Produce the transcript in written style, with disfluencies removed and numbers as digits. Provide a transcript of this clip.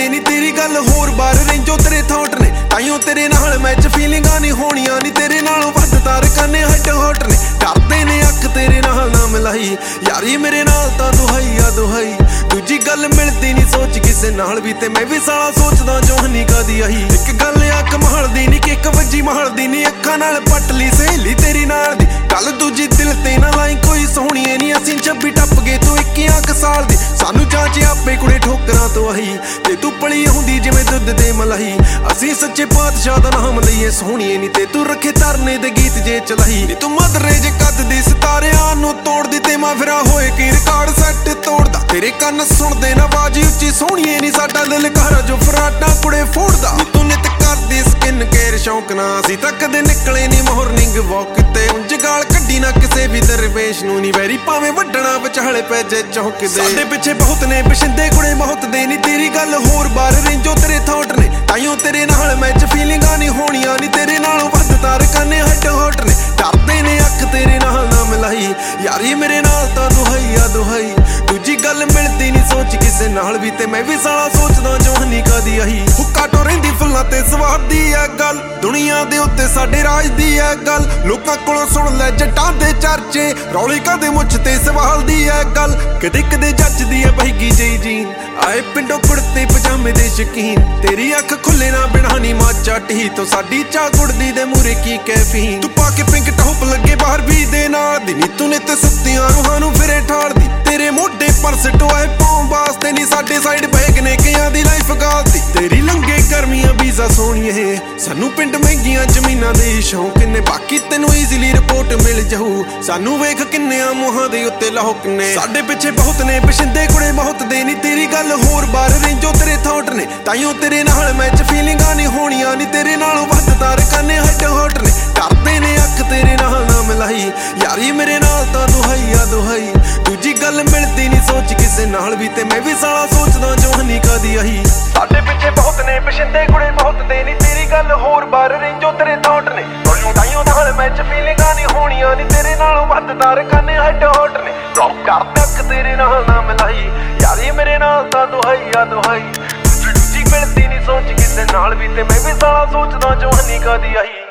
संभलदे नहीं तेरी गल होर बार रेंजो तेरे थॉट ने ताइयों तेरे नाल मैच फीलिंगां नहीं होनियां नहीं तेरे नालों वध तार काने हेड हॉट ने डरदे ने अख तेरे नाल ना मिलाई यारी मेरे नाल तां दुहाई आ दुहाई दूजी गल मिलदी नहीं सोच किसे नाल भी ते मैं भी साला सोचदा जोहनी कादी आई एक गल आ कमालदी नहीं कि एक वजी महलदी नहीं अखां नाल पटली सहेली तेरी नाल दी गल दूजी दिल ते ना लाई कोई सोहणीए नहीं असीं 26 टप गए तू 21 साल दी सानू चाचे आपे कुड़े ठोकरां तो आई ते तू पली हुंदी जिवें दुध ते मलाई असीं सच्चे पातशाह दा नाम लईए सोहणीए नहीं ते तू रखे तरने दे गीत जे चलाई नी तू मदरे जे कद दी सितारियां नू तोड़ दी ते मैं फिरा होए की रिकॉर्ड सैट तोड़दा तेरे कंन सुणदे ना आवाज उच्ची सोहणीए नहीं साडा दिल घर जो फराटा कुड़े फोड़दा तू नित करदी स्किन केयर शौक ना असीं तक कदे निकले नहीं मॉर्निंग वॉक ते उंज गाल कड्डी ना किसे भी दरवेश नू नहीं वैरी भावें वड्डਣਾ विचाले पै जे चौक दे साडे पिछे बहुत ने बशिंदे कुड़े बहुत दे नहीं तेरी गल होर बार रेंजो तेरे थॉट ने ताइयों तेरे नाल मैच फीलिंगां नहीं होनियां नहीं तेरे नालों वध तार काने हेड हॉट ने डरदे ने अख तेरे नाल ना मिलाई यारी मेरे नाल तां दुहाई आ दुहाई दूजी गल मिलदी नहीं सोच किसे नाल भी ते मैं भी साला सोचदा जोहनी कादी आई हुक्का टो रहिंदी फुल्लां ते स्वाद दी ऐ गल दुनिया दे उत्ते साडे राज दी ऐ गल लोकां कोलों सुण ले जट्टां दे चर्चे रौली कादे मुੱਛ ते सवाल दी ऐ गल कदे कदे जੱਜਦੀ ऐ बहिगी जई जीन आए पिंडों कुड़ते पजामे दे शकीन तेरी अख खुले ना बिनानी माचा टी तो साडी चा गुड़दी दे मूरे की कैफीन तू पाके पिंक टॉप लगे बाहर भी दे नाल दी नी तूने ते सुत्तियां रूहां नू फिरे ठाड़ दी तेरे मोढे परस टोए पाउं वास्ते नी साडे साइड बैग ने कियां दी लाइफ गालती तेरी लंघे गर्मियां वीजा सोहणीए सानू पिंड महंगियां जमीनां दे शौक ने बाकी तैनू ईजीली रिपोर्ट मिल जाऊ सानू वेख किन्नियां मुहां दे उत्ते लौक ने साडे पिछे बहुत ने बशिंदे कुड़े बहुत दे नी तेरी गल होर बार रेंजो तेरे थॉट ने ताइयों तेरे नाल मैच फीलिंगां नहीं होनियां नहीं तेरे नालों वध तार काने हेड हॉट ने डरदे ने अख तेरे नाल ना मिलाई यारी मेरे नाल तां दुहाई आ दुहाई दूजी गल मिलदी नहीं सोच किसे नाल भी ते मैं भी साला सोचदा जोहनी कादी आई साडे पिछे बहुत ने बशिंदे कुड़े बहुत दे नी तेरी गल होर बार रेंजो तेरे थॉट ने ताइयों नाल मैच फीलिंगां नहीं होनियां नहीं तेरे नालों वध तार काने हेड हॉट ने डरदे अख तेरे नाल ना मिलाई यारी मेरे नाल तां दुहाई आ दुहाई दूजी मिलदी नहीं सोच किसे नाल भी ते मैं भी साला सोचदा जोहनी कादी आई।